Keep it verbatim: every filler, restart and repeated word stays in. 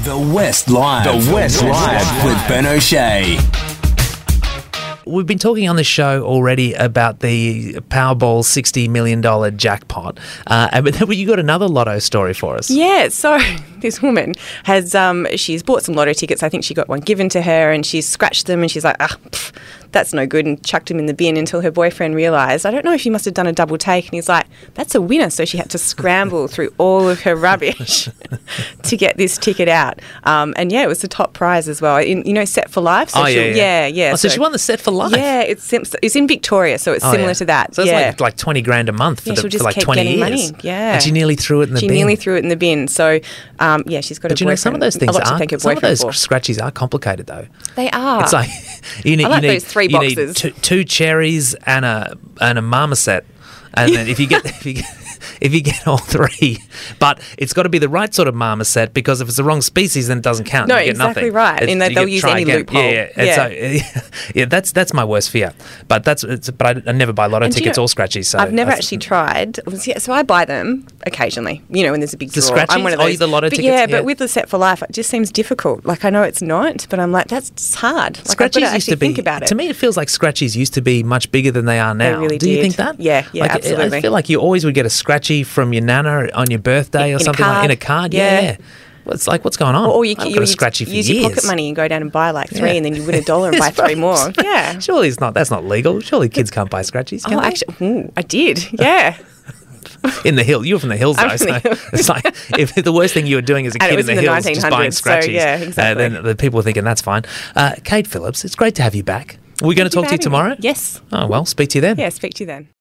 The West Live. The West Live with Ben O'Shea. We've been talking on the show already about the Powerball sixty million dollars jackpot, uh, but then you got another lotto story for us. Yeah, so this woman has, um, she's bought some lotto tickets. I think she got one given to her and she's scratched them and she's like, ah, pff, that's no good, and chucked them in the bin until her boyfriend realised, I don't know if you must have done a double take, and he's like, that's a winner. So she had to scramble through all of her rubbish to get this ticket out. Um, and yeah, it was the top prize as well. In, you know, Set for Life? So oh, yeah, yeah. yeah, yeah. Oh, so, so she won the Set for Life? Yeah, it's sim- it's in Victoria, so it's oh, similar yeah. to that. So it's yeah. like, like twenty grand a month for, yeah, the, she'll just for like keep twenty getting years. Money. Yeah. And she nearly threw it in the she bin. She nearly threw it in the bin. So, um, yeah, she's got but a you boyfriend. know, some of those things a lot to are, thank her some of those for. scratchies are complicated though. They are. It's like, you need, I like you need, those three you need boxes. two, two cherries and a, and a marmoset. And then if you get if you get, if you get all three, but it's got to be the right sort of marmoset, because if it's the wrong species, then it doesn't count. No, you get exactly nothing. right. It's, In that you they'll get use try any again. loophole. Yeah, yeah. Yeah. So, yeah, that's that's my worst fear. But that's it's, but I, I never buy lotto And do you tickets know, or scratchies. So I've never I, actually tried. Yeah, so I buy them occasionally. You know, when there's a big The draw. I'm scratchies? one of Oh, those. the lotto but tickets? Yeah, Yeah. but with the Set for Life, it just seems difficult. Like, I know it's not, but I'm like, that's just hard. Like, I've got to Scratchies used actually to be. think about it. To me, it feels like scratchies used to be much bigger than they are now. They really Do you did. think that? Yeah, yeah, like, absolutely. I feel like you always would get a scratchy from your nana on your birthday In- or in a something like card. in a card. Yeah. Yeah. Well, it's like, what's going on? Or, or you, I haven't you, got a you scratchy for use years. your pocket money and go down and buy like three, Yeah. and then you win a dollar and buy three more. Yeah. Surely it's not. That's not legal. Surely kids can't buy scratchies. Can Oh, they? actually, ooh, I did. Yeah. In the hill, you're from the hills though. I'm from So the hills. it's like if the worst thing you were doing as a And it kid in was the, in the hills, just buying nineteen hundreds, so, scratchies. yeah, exactly. Uh, then the people were thinking that's fine. Uh, Kate Phillips, it's great to have you back. Are we going to talk to you Thank you for having me. tomorrow? Yes. Oh well, speak to you then. Yeah, speak to you then.